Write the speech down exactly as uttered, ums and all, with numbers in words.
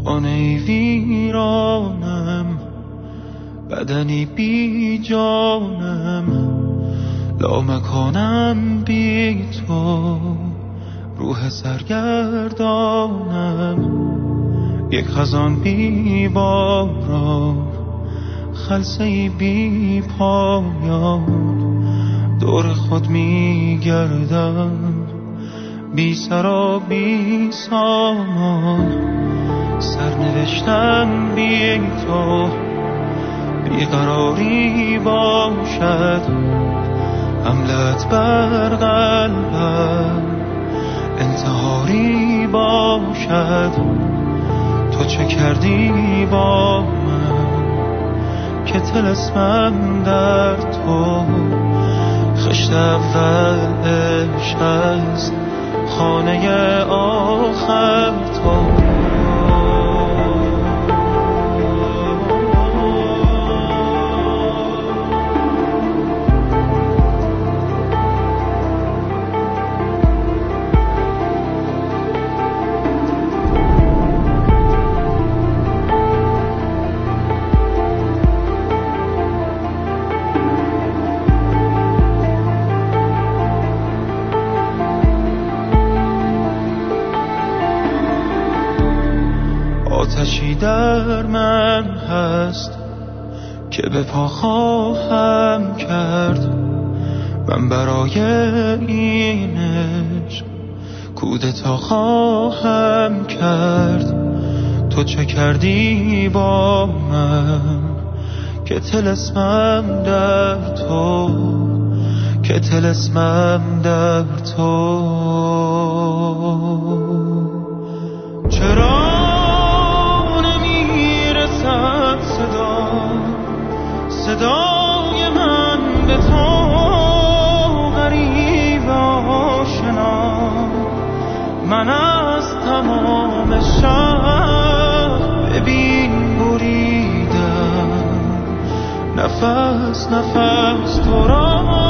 خانه ویرانم، بدنی بی جانم، لامکانم بی تو، روح سرگردانم، یک خزان بی باران، خلسه‌ای بی پایان، دور خود می گردم، بی سر و بی سامان، سرنوشتم بی تو، بیقراری باشد، حملت بر قلبم انتحاری باشد. تو چه کردی با من که طلسمم در تو، خشت اول عشق است، خانه آخر تو. آتشی در من هست که به پا خواهم کرد، من برای این عشق کودتا خواهم کرد. تو چه کردی با من که طلسمم در تو، که طلسمم در تو. چرا صدای من به تو غریب آشنا، من از تمام شهر ببین بریدم، نفس نفس تو را